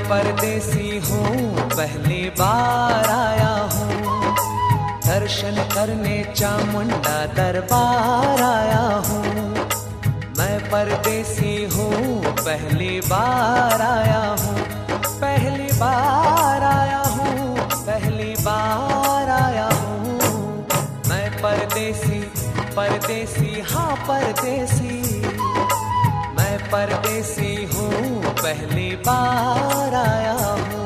परदेसी हूँ, पहली बार आया हूँ, दर्शन करने चामुंडा दरबार आया हूँ। मैं परदेसी हूँ, पहली बार आया हूँ, पहली बार आया हूँ, पहली बार आया हूँ। मैं परदेसी, परदेसी, हाँ परदेसी, मैं परदेसी हूँ, पहली बार आया हूँ।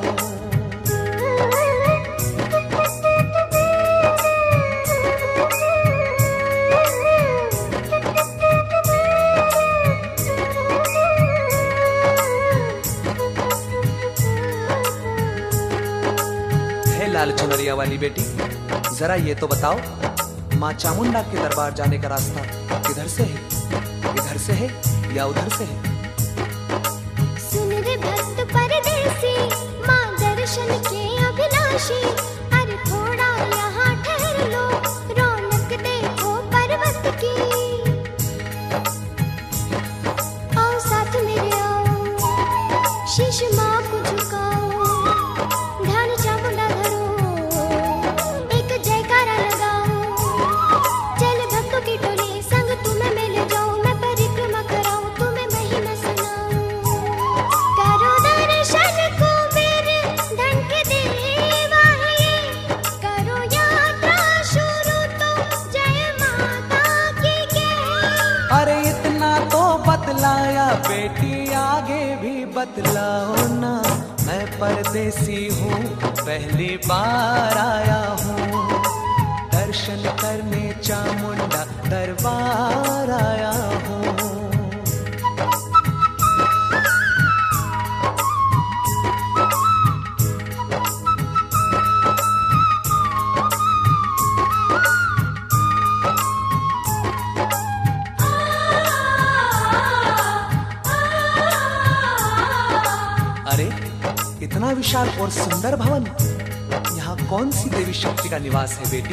हे लाल चुनरिया वाली बेटी, जरा ये तो बताओ, माँ चामुंडा के दरबार जाने का रास्ता किधर से है? इधर से है या उधर से है? सुन रे भक्त परदेसी, माँ दर्शन के अभिलाषी, अरे थोड़ा यहाँ ठहर लो, रौनक देखो पर्वत की। आओ साथ मेरे आओ, शीश माँ को झुकाओ, ध्यान चामुंडा धरो, एक जयकारा लगाओ। चल भक्तों की टोली संग तुम्हें मैं ले जाऊं, मैं परिक्रमा कराऊं, तुम्हें महिमा सुनाऊं। करो दर्शन कुबेर धन के देवा है ये, करो यात्रा शुरू तो जय माता की जय। अरे इतना तो बतलाया बेटी, आगे भी बतलाओ ना। मैं परदेसी हूँ, पहली बार आया हूँ, दर्शन करने चामुंडा दरबार आया हूँ। अरे इतना विशाल और सुंदर भवन, यहाँ कौन सी देवी शक्ति का निवास है बेटी?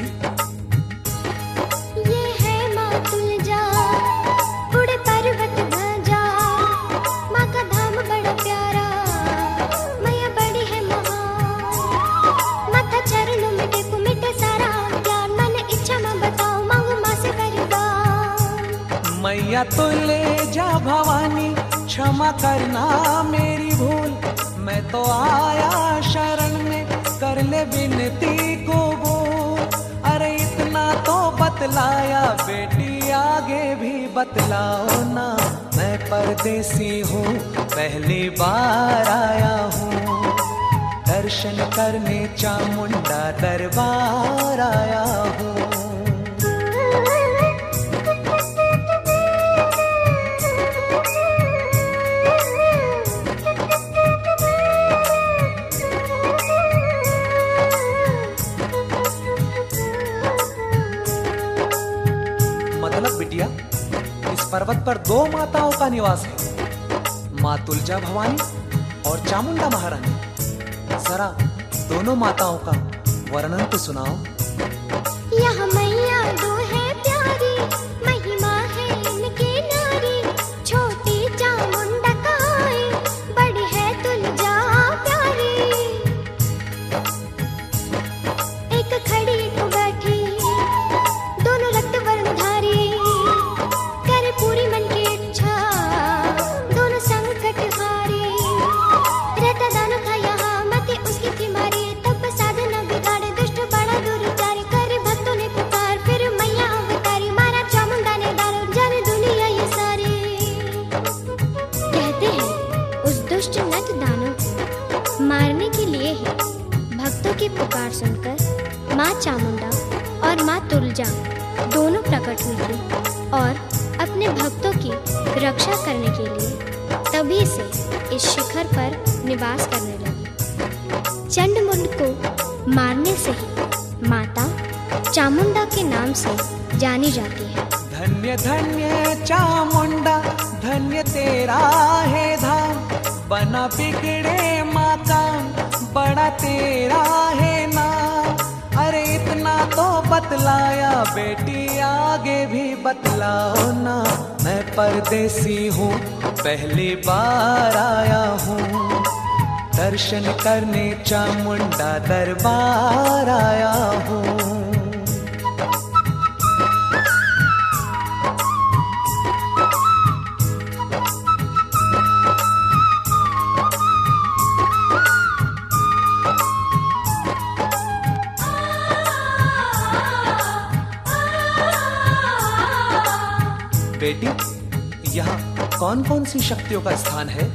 ये है माँ तुलजा, उड़े पर्वत ध्वजा, माँ का धाम बड़ा प्यारा, मैया बड़ी है महान। माथा चरणों में टेको, मिटे सारा ज्ञान, मन इच्छा माँ बताओ, मांगो माँ से वरदान। मैया तो ले जा भवानी, क्षमा करना मेरी भूल, मैं तो आया शरण में, कर ले विनती को बोल। अरे इतना तो बतलाया बेटी, आगे भी बतलाओ ना। मैं परदेसी हूँ, पहली बार आया हूँ, दर्शन करने चामुंडा दरबार आया हूँ। मतलब बिटिया, इस पर्वत पर दो माताओं का निवास है, माँ तुलजा भवानी और चामुंडा महारानी। जरा दोनों माताओं का वर्णन तो सुनाओ। यहाँ मैया दो है प्यारी, महिमा है इनकी नारी, छोटी चामुंडा काई, बड़ी है तुलजा प्यारी। एक खड़ी एक बैठी, दोनों रक्त वर्णधारी, करे पूरी मन की इच्छा, दोनों संकट हारी। रहता दानव था यहाँ, मति उसकी थी मारी, तब साधना बिगाड़े, दुष्ट बड़ा दुर्चारी, करे भक्तों ने पुकार, फिर मैया अवतारी, मारा चामुंडा ने डालो, जाने दुनिया ये सारी। कहते हैं उस दुष्ट नट दानव को मारने के लिए ही भक्तों की पुकार सुनकर माँ चामुंडा और माँ तुलजा दोनों प्रकट हुई थी और अपने भक्तों की रक्षा करने के लिए तभी से इस शिखर पर निवास करने लगी। चंडमुंड को मारने से ही माता चामुंडा के नाम से जानी जाती है। धन्य धन्य चामुंडा, धन्य तेरा है धाम, बना बिगड़े माँ काम, बड़ा तेरा है नाम। अरे इतना तो बतलाया बेटी, आगे भी बतलाओ ना। मैं परदेसी हूँ, पहली बार आया हूँ, दर्शन करने चामुंडा दरबार आया हूँ। बेटी, यहाँ कौन कौन सी शक्तियों का स्थान है?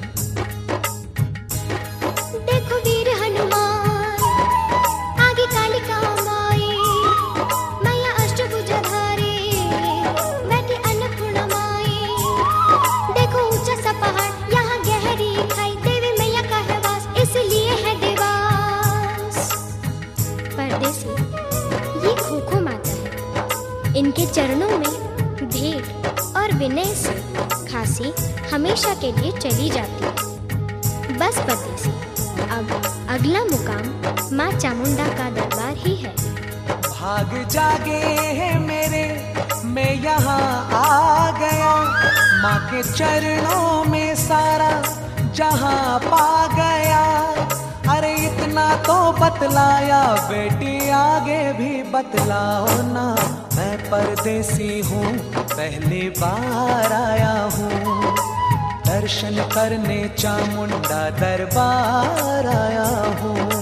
देखो वीर हनुमान, आगे कालिका माई, मैया अष्टभुजाधारी, बैठी अन्नपूर्णा माई। देखो ऊंचा सा पहाड़, यहाँ गहरी खाई, देवी मैया का है वास, इसलिए है देवास। परदेसी, ये खोखो माता है, इनके चरणों में भेंट और विनय से खांसी हमेशा के लिए चली जाती है। बस परदेसी, अब अगला मुकाम माँ चामुंडा का दरबार ही है। भाग जागे है मेरे, मैं यहाँ आ गया, माँ के चरणों में सारा जहाँ पा गया। अरे इतना तो बतलाया बेटी, आगे भी बतलाओ ना, मैं परदेसी हूँ, पहली बार आया हूँ। दर्शन करने चामुंडा दरबार आया हूँ।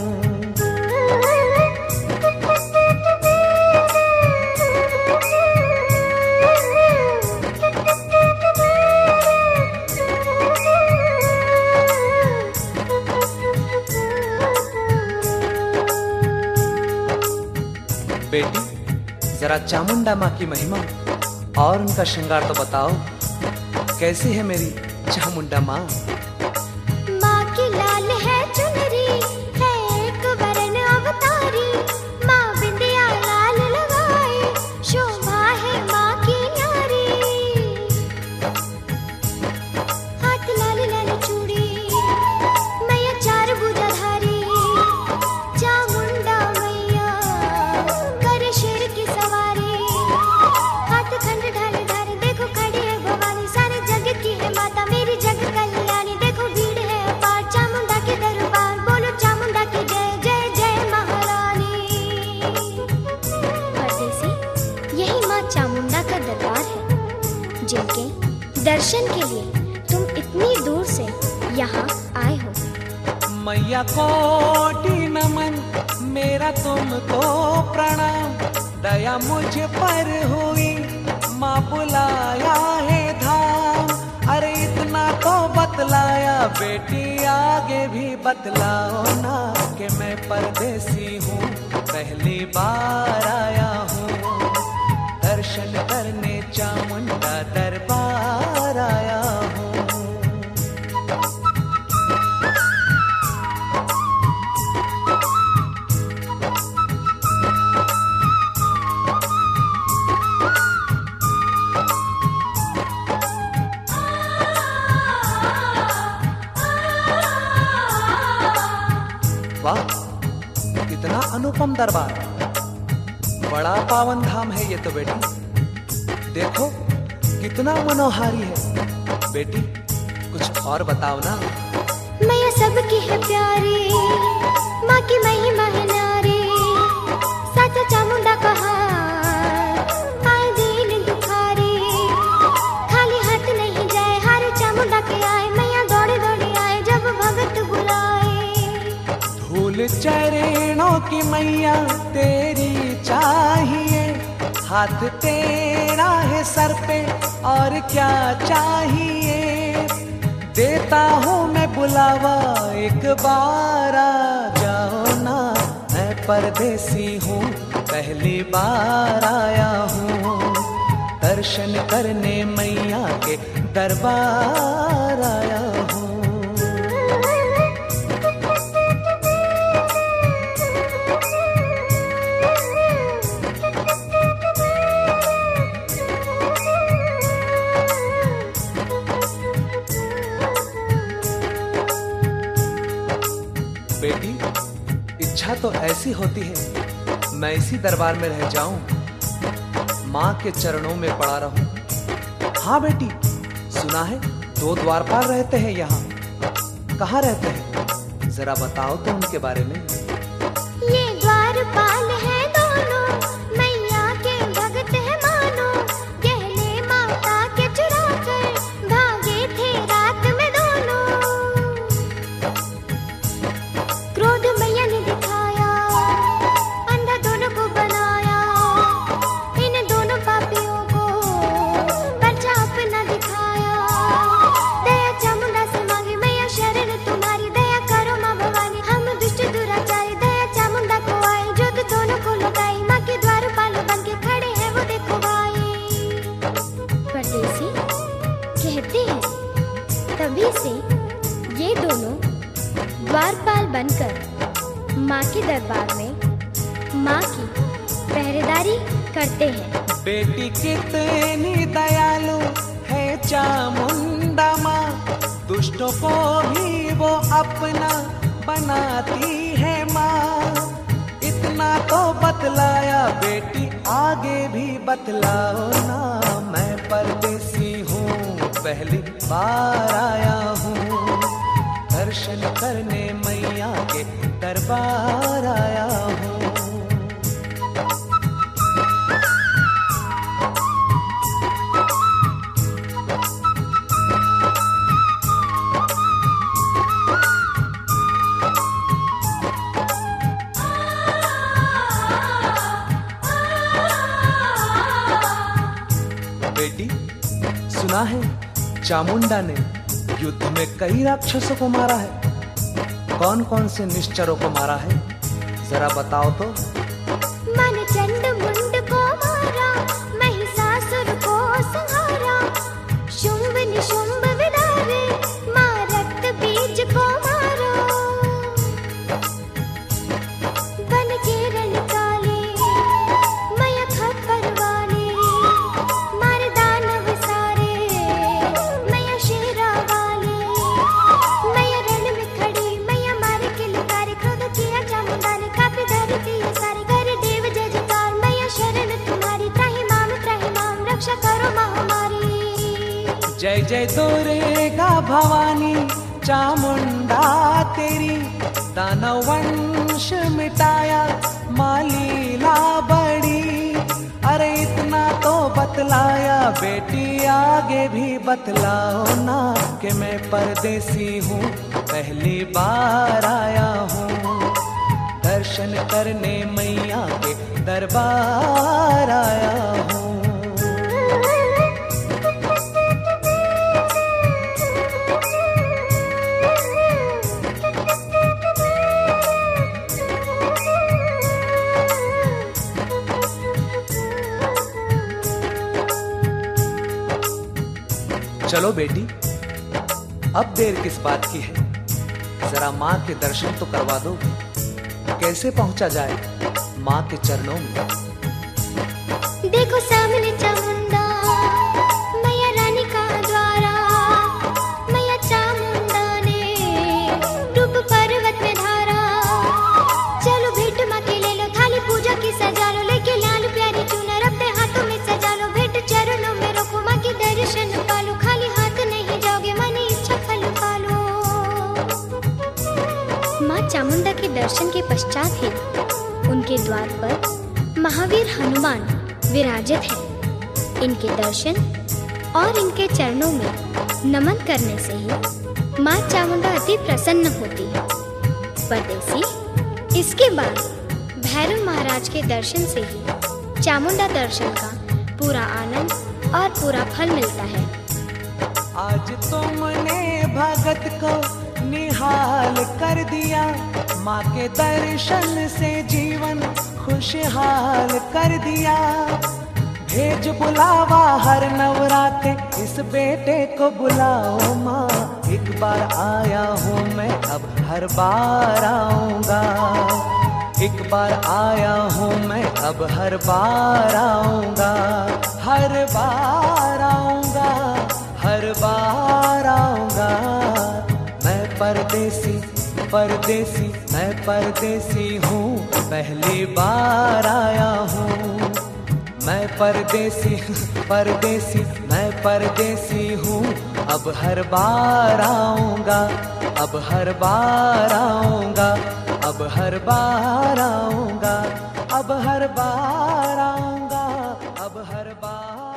बेटी, जरा चामुंडा माँ की महिमा और उनका श्रृंगार तो बताओ, कैसी है मेरी चामुंडा माँ? माँ की लाल है चुनरी, है एक वरण अवतारी, माँ बिंदिया लाल लगाए, शोभा है माँ की न्यारी। हाथ लाल लाल चूड़ी, मैया चार भुजाधारी, चामुंडा मैया करे शेर की सवारी। हाथ खंड ढाल धारे, देखो खड़ी है भवानी, सारे जग की है माता, मेरी जग कल्याणी। देखो भीड़ है अपार, चामुंडा के दरबार, बोलो चामुंडा की जय जय जय महारानी। परदेसी, यही माँ चामुंडा का दरबार है, जिनके दर्शन के लिए तुम इतनी दूर से यहाँ आए हो। मैया कोटि नमन, मेरा तुमको प्रणाम, दया मुझ पर हुई, माँ बुलाया है धाम। अरे इतना तो बतलाया बेटी, आगे भी बतलाओ ना, कि मैं परदेसी हूँ, पहली बार आया हूँ। दर्शन करने चामुंडा दरबार आया हूँ। वाह, कितना अनुपम दरबार, बड़ा पावन धाम है ये तो बेटी। देखो कितना मनोहारी है। बेटी, कुछ और बताओ ना। मैया सबकी है प्यारी, माँ की महिमा है नारी, साचा चामुंडा का हार, आए दीन दुखारी। खाली हाथ नहीं जाए, हारे चामुंडा के आए, मैया दौड़े दौड़े आए, जब भगत बुलाए। धूल चरणों की मैया तेरी चाहिए, हाथ तेरा है सर पे, और क्या चाहिए। देता हूँ मैं बुलावा, एक बार आ जाओ ना, मैं परदेसी हूँ, पहली बार आया हूँ। दर्शन करने मैया के दरबार आया हूँ। बेटी, इच्छा तो ऐसी होती है, मैं इसी दरबार में रह जाऊं, माँ के चरणों में पड़ा रहूं। हाँ बेटी, सुना है 2 द्वारपाल रहते हैं यहाँ। कहाँ रहते हैं, जरा बताओ तो उनके बारे में। ये द्वारपाल है दोनों, मैया के भगत है मानो, गहने माता के चुरा कर भागे थे रात में दोनों। क्रोध मैया ने दिखाया, अंधा दोनों को बनाया, इन दोनों पापियों को पर्चा अपना दिखाया। दया चामुंडा से मांगी मैया शरण तुम्हारी, दया करो माँ भवानी, हम दुष्ट दुराचारी, दया चामुंडा को आए, जो तो दोनों को लुटाई, माँ के द्वारपाल बन के खड़े हैं वो देखो भाई। परदेसी कहते हैं तभी से ये दोनों द्वारपाल बनकर माँ के दरबार में माँ की पहरेदारी करते हैं। बेटी कितनी दयालु है चामुंडा माँ, दुष्टों को भी वो अपना बनाती है माँ। इतना तो बतलाया बेटी, आगे भी बतलाओ ना, मैं परदेसी हूँ, पहली बार आया हूँ, दर्शन करने मैया के दरबार आया हूँ। बेटी, सुना है चामुंडा ने युद्ध में कई राक्षसों को मारा है, कौन कौन से निश्चरों को मारा है, जरा बताओ तो। मन चंड मुंड को मारा, महिषासुर को संहारा, शुंभ निशुंभ विदारे, माँ रक्त बीज को मारा। बन के रण काले मैया खप्पर वाले, मार दानव सारे मैया शेरा वाले। मैया रण में खड़ी मैया मार के लुकारे, क्रोध किया चामुंडा ने कापी धरती ये सारी, करे देव जय जयकार मैया शरण तुम्हारी, त्राहि माम रक्षा करो माँ हमारी। जय जय दुर्गा भवानी चामुंडा तेरी, दानव वंश मिटाया माँ लीला बड़ी। अरे इतना तो बतलाया बेटी, आगे भी बतलाओ ना, कि मैं परदेसी हूँ, पहली बार आया हूँ, दर्शन करने मैया के दरबार आया हूँ। चलो बेटी, अब देर किस बात की है, जरा माँ के दर्शन तो करवा दो। कैसे पहुंचा जाए माँ के चरणों में? देखो सामने चामुंडा मैया रानी का द्वारा, मैया चामुंडा ने रूप पर्वत में धारा। चलो भेंट माँ की ले लो, थाली पूजा की सजा लो, लेके लाल प्यारी चुनर अपने हाथों में सजा लो, भेंट चरणों में रखो माँ के दर्शन पालो, खाली हाथ नहीं जाओगे मानी इच्छा फल पालो। माँ चामुंडा के दर्शन के पश्चात ही उनके द्वार पर महावीर हनुमान विराजित है। इनके दर्शन और इनके चरणों में नमन करने से ही माँ चामुंडा अति प्रसन्न होती है। परदेसी, इसके बाद भैरव महाराज के दर्शन से ही चामुंडा दर्शन का पूरा आनंद और पूरा फल मिलता है। आज तुमने भगत को निहाल कर दिया, माँ के दर्शन से जीवन खुशहाल कर दिया। भेज बुलावा हर नवरात्रि, इस बेटे को बुलाओ माँ, एक बार आया हूँ मैं अब हर बार आऊँगा, एक बार आया हूँ मैं अब हर बार आऊँगा, हर बार आऊँगा, हर बार आऊँगा। मैं परदेसी परदेसी मैं परदेसी हूँ, पहली बार आया हूँ। मैं परदेसी परदेसी मैं परदेसी हूँ, अब हर बार आऊंगा, अब हर बार आऊंगा, अब हर बार आऊंगा, अब हर बार आऊंगा, अब हर बार